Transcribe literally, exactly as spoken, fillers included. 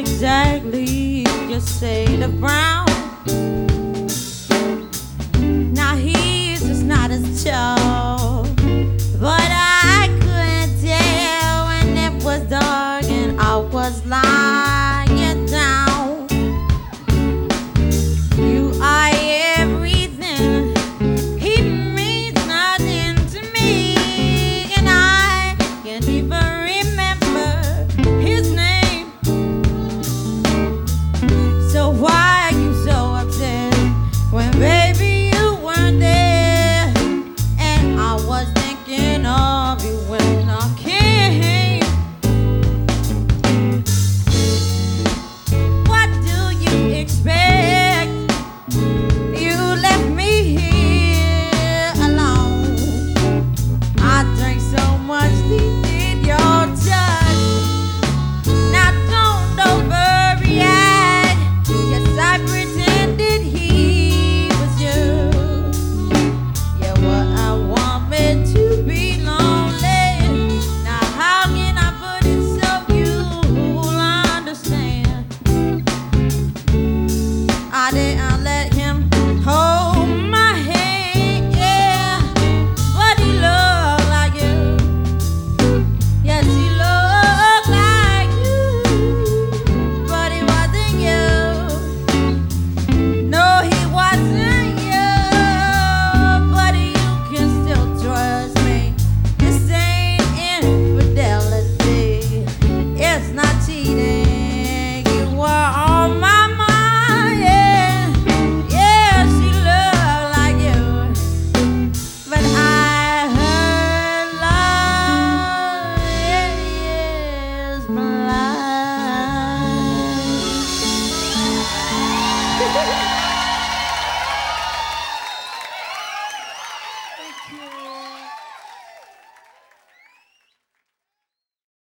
exactly your shade of brown. Now he's just not as tall, but I couldn't tell when it was dark and I was lying down. You are everything, he means nothing to me, and I can't even remember his name. So why are you so upset when baby you weren't there, and I was thinking of you when I came? What do you expect? You left me here alone. I drank so much deep in your touch. Now don't overreact. Yes, I pretended he was you. Yeah, what I want me to be lonely. Now how can I put it so you'll understand? I didn't let him hold my hand, yeah, but he looked like you. Yes, he looked like you, but he wasn't you. No, he wasn't you, but you can still trust me. This ain't infidelity, it's not cheating. You were on my mind, yeah. Yeah, she looked like you, but I heard love is blind.